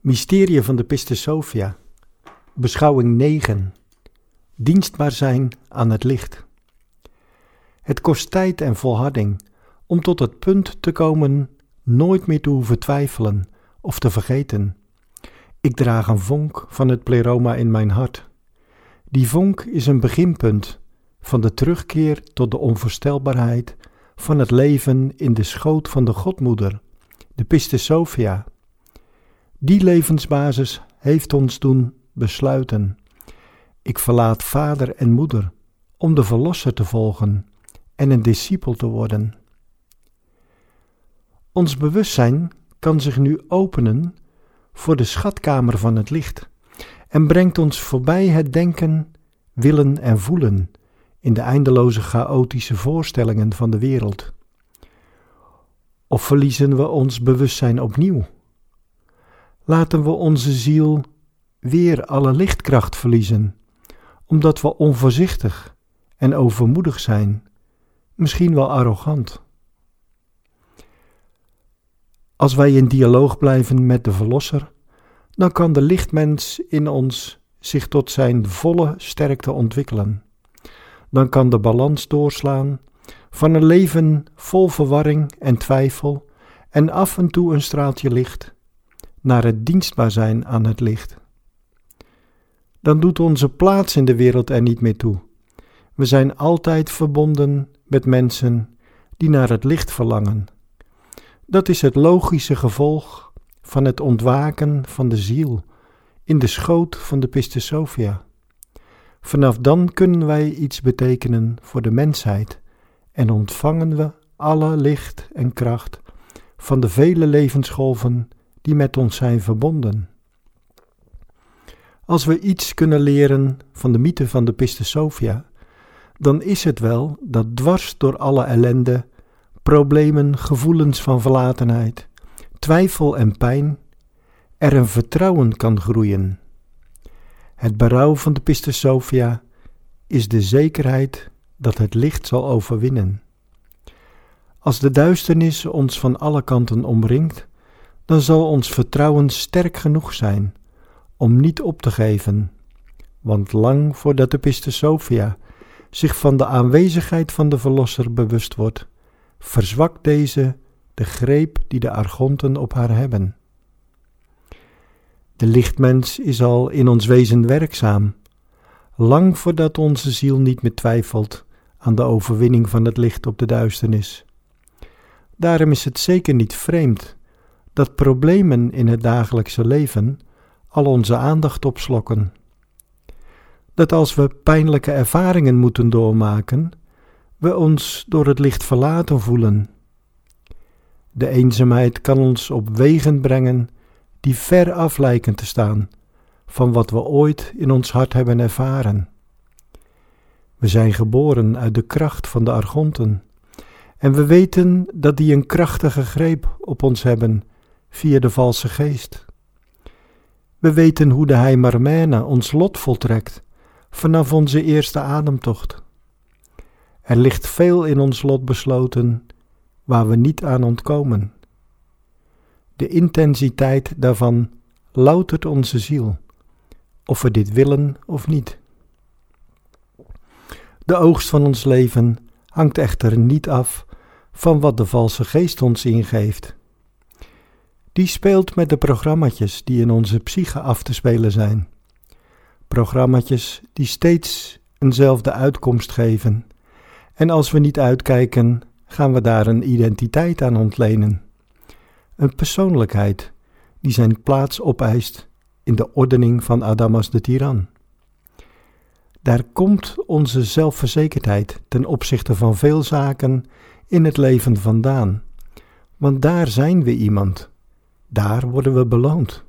Mysterie van de Pistis Sophia. Beschouwing 9. Dienstbaar zijn aan het licht. Het kost tijd en volharding om tot het punt te komen nooit meer te hoeven twijfelen of te vergeten. Ik draag een vonk van het pleroma in mijn hart. Die vonk is een beginpunt van de terugkeer tot de onvoorstelbaarheid van het leven in de schoot van de Godmoeder, de Pistis Sophia. Die levensbasis heeft ons doen besluiten: ik verlaat vader en moeder om de Verlosser te volgen en een discipel te worden. Ons bewustzijn kan zich nu openen voor de schatkamer van het licht en brengt ons voorbij het denken, willen en voelen in de eindeloze chaotische voorstellingen van de wereld. Of verliezen we ons bewustzijn opnieuw? Laten we onze ziel weer alle lichtkracht verliezen, omdat we onvoorzichtig en overmoedig zijn, misschien wel arrogant. Als wij in dialoog blijven met de Verlosser, dan kan de lichtmens in ons zich tot zijn volle sterkte ontwikkelen. Dan kan de balans doorslaan van een leven vol verwarring en twijfel en af en toe een straaltje licht, naar het dienstbaar zijn aan het licht. Dan doet onze plaats in de wereld er niet meer toe. We zijn altijd verbonden met mensen die naar het licht verlangen. Dat is het logische gevolg van het ontwaken van de ziel in de schoot van de Pistis Sophia. Vanaf dan kunnen wij iets betekenen voor de mensheid en ontvangen we alle licht en kracht van de vele levensgolven die met ons zijn verbonden. Als we iets kunnen leren van de mythe van de Pistis Sophia, dan is het wel dat dwars door alle ellende, problemen, gevoelens van verlatenheid, twijfel en pijn, er een vertrouwen kan groeien. Het berouw van de Pistis Sophia is de zekerheid dat het licht zal overwinnen. Als de duisternis ons van alle kanten omringt, dan zal ons vertrouwen sterk genoeg zijn om niet op te geven, want lang voordat de Pistis Sophia zich van de aanwezigheid van de Verlosser bewust wordt, verzwakt deze de greep die de argonten op haar hebben. De lichtmens is al in ons wezen werkzaam, lang voordat onze ziel niet meer twijfelt aan de overwinning van het licht op de duisternis. Daarom is het zeker niet vreemd dat problemen in het dagelijkse leven al onze aandacht opslokken. Dat als we pijnlijke ervaringen moeten doormaken, we ons door het licht verlaten voelen. De eenzaamheid kan ons op wegen brengen die ver af lijken te staan van wat we ooit in ons hart hebben ervaren. We zijn geboren uit de kracht van de argonten en we weten dat die een krachtige greep op ons hebben via de valse geest. We weten hoe de Heimarmene ons lot voltrekt vanaf onze eerste ademtocht. Er ligt veel in ons lot besloten waar we niet aan ontkomen. De intensiteit daarvan loutert onze ziel, of we dit willen of niet. De oogst van ons leven hangt echter niet af van wat de valse geest ons ingeeft. Die speelt met de programmaatjes die in onze psyche af te spelen zijn. Programmaatjes die steeds eenzelfde uitkomst geven. En als we niet uitkijken, gaan we daar een identiteit aan ontlenen. Een persoonlijkheid die zijn plaats opeist in de ordening van Adamas de tiran. Daar komt onze zelfverzekerdheid ten opzichte van veel zaken in het leven vandaan. Want daar zijn we iemand. Daar worden we beloond.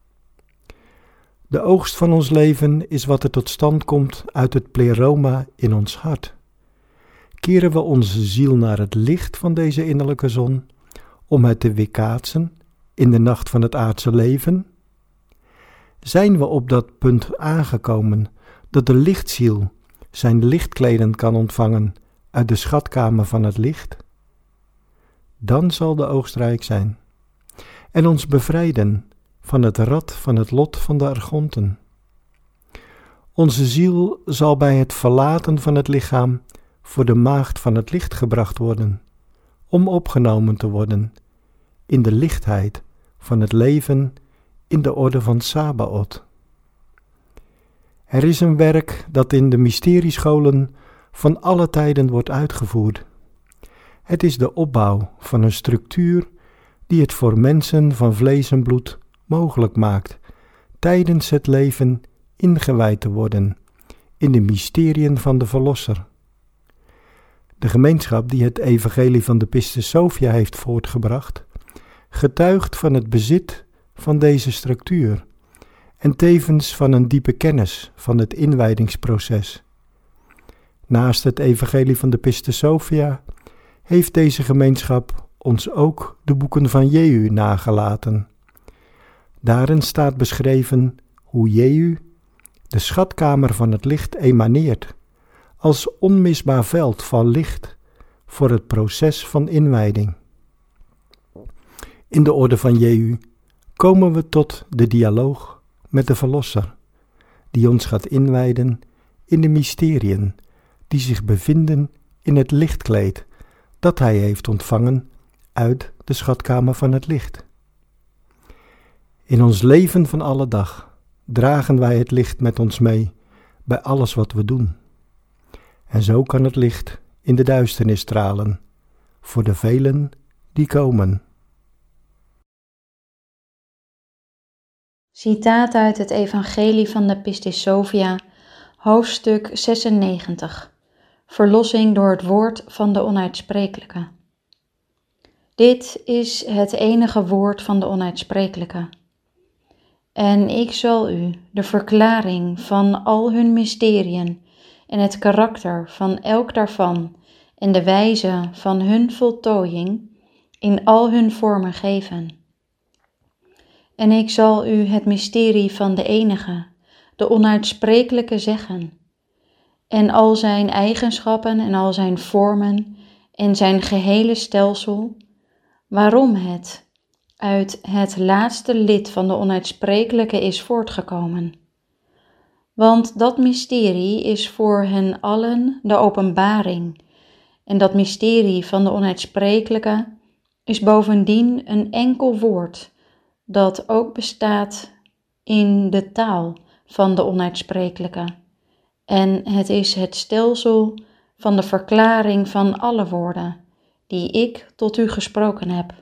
De oogst van ons leven is wat er tot stand komt uit het pleroma in ons hart. Keren we onze ziel naar het licht van deze innerlijke zon, om het te weerkaatsen in de nacht van het aardse leven? Zijn we op dat punt aangekomen dat de lichtziel zijn lichtkleden kan ontvangen uit de schatkamer van het licht? Dan zal de oogst rijk zijn en ons bevrijden van het rad van het lot van de argonten. Onze ziel zal bij het verlaten van het lichaam voor de maagd van het licht gebracht worden, om opgenomen te worden in de lichtheid van het leven in de orde van Sabaoth. Er is een werk dat in de mysteriescholen van alle tijden wordt uitgevoerd. Het is de opbouw van een structuur die het voor mensen van vlees en bloed mogelijk maakt tijdens het leven ingewijd te worden in de mysteriën van de Verlosser. De gemeenschap die het evangelie van de Pistis Sophia heeft voortgebracht, getuigt van het bezit van deze structuur en tevens van een diepe kennis van het inwijdingsproces. Naast het evangelie van de Pistis Sophia heeft deze gemeenschap ons ook de boeken van Jehu nagelaten. Daarin staat beschreven hoe Jehu, de schatkamer van het licht, emaneert als onmisbaar veld van licht voor het proces van inwijding. In de orde van Jehu komen we tot de dialoog met de Verlosser, die ons gaat inwijden in de mysteriën die zich bevinden in het lichtkleed dat hij heeft ontvangen uit de schatkamer van het licht. In ons leven van alle dag dragen wij het licht met ons mee bij alles wat we doen. En zo kan het licht in de duisternis stralen voor de velen die komen. Citaat uit het Evangelie van de Pistis Sophia, hoofdstuk 96. Verlossing door het woord van de Onuitsprekelijke. Dit is het enige woord van de Onuitsprekelijke. En ik zal u de verklaring van al hun mysteriën en het karakter van elk daarvan en de wijze van hun voltooiing in al hun vormen geven. En ik zal u het mysterie van de enige, de Onuitsprekelijke zeggen, en al zijn eigenschappen en al zijn vormen en zijn gehele stelsel, waarom het uit het laatste lid van de Onuitsprekelijke is voortgekomen. Want dat mysterie is voor hen allen de openbaring, en dat mysterie van de Onuitsprekelijke is bovendien een enkel woord, dat ook bestaat in de taal van de Onuitsprekelijke. En het is het stelsel van de verklaring van alle woorden, die ik tot u gesproken heb.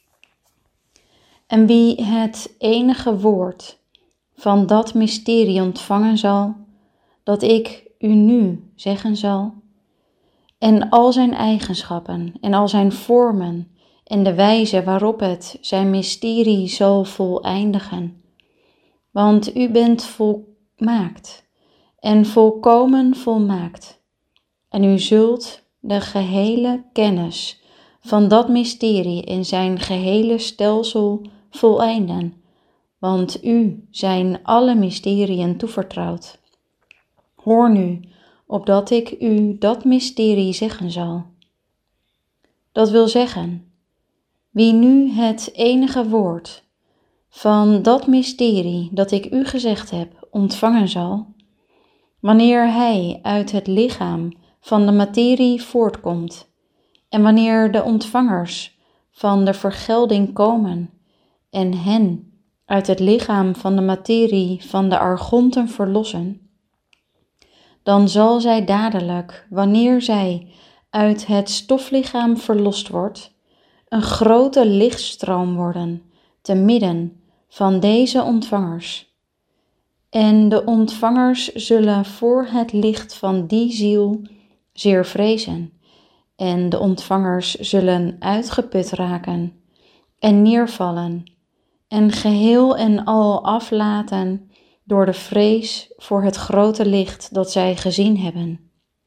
En wie het enige woord van dat mysterie ontvangen zal, dat ik u nu zeggen zal, en al zijn eigenschappen en al zijn vormen en de wijze waarop het zijn mysterie zal voleindigen. Want u bent volmaakt en volkomen volmaakt, en u zult de gehele kennis van dat mysterie in zijn gehele stelsel voleinden, want u zijn alle mysteriën toevertrouwd. Hoor nu, opdat ik u dat mysterie zeggen zal. Dat wil zeggen, wie nu het enige woord van dat mysterie dat ik u gezegd heb ontvangen zal, wanneer hij uit het lichaam van de materie voortkomt en wanneer de ontvangers van de vergelding komen en hen uit het lichaam van de materie van de argonten verlossen, dan zal zij dadelijk, wanneer zij uit het stoflichaam verlost wordt, een grote lichtstroom worden te midden van deze ontvangers. En de ontvangers zullen voor het licht van die ziel zeer vrezen, en de ontvangers zullen uitgeput raken en neervallen en geheel en al aflaten door de vrees voor het grote licht dat zij gezien hebben.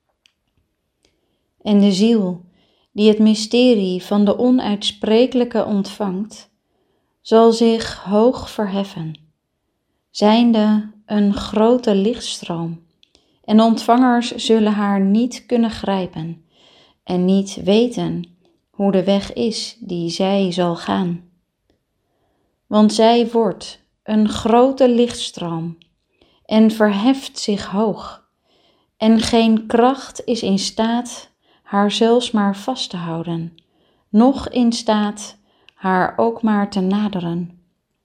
En de ziel die het mysterie van de Onuitsprekelijke ontvangt, zal zich hoog verheffen, zijnde een grote lichtstroom, en ontvangers zullen haar niet kunnen grijpen en niet weten hoe de weg is die zij zal gaan. Want zij wordt een grote lichtstroom en verheft zich hoog. En geen kracht is in staat haar zelfs maar vast te houden, noch in staat haar ook maar te naderen.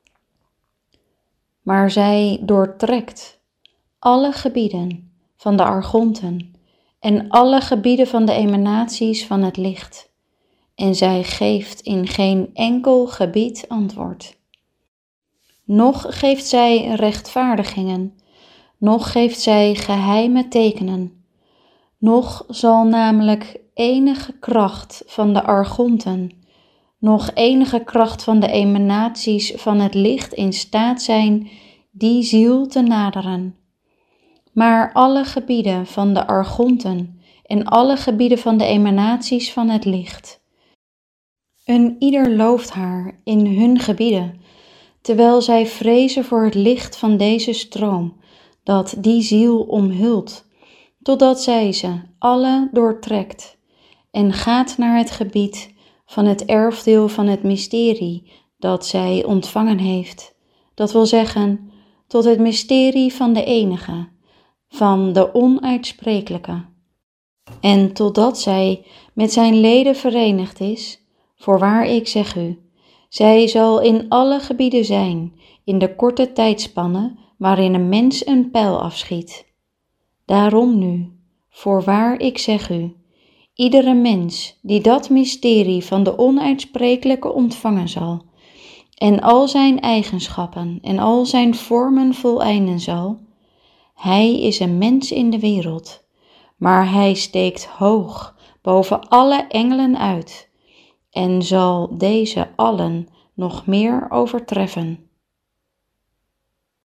Maar zij doortrekt alle gebieden van de argonten en alle gebieden van de emanaties van het licht. En zij geeft in geen enkel gebied antwoord. Noch geeft zij rechtvaardigingen, noch geeft zij geheime tekenen, noch zal namelijk enige kracht van de argonten, noch enige kracht van de emanaties van het licht in staat zijn die ziel te naderen. Maar alle gebieden van de argonten en alle gebieden van de emanaties van het licht. En ieder looft haar in hun gebieden, terwijl zij vrezen voor het licht van deze stroom, dat die ziel omhult, totdat zij ze alle doortrekt en gaat naar het gebied van het erfdeel van het mysterie dat zij ontvangen heeft. Dat wil zeggen, tot het mysterie van de enige, van de onuitsprekelijke. En totdat zij met zijn leden verenigd is, voorwaar ik zeg u, zij zal in alle gebieden zijn, in de korte tijdspanne waarin een mens een pijl afschiet. Daarom nu, voorwaar ik zeg u, iedere mens die dat mysterie van de onuitsprekelijke ontvangen zal, en al zijn eigenschappen en al zijn vormen voleinden zal, hij is een mens in de wereld, maar hij steekt hoog boven alle engelen uit en zal deze allen nog meer overtreffen.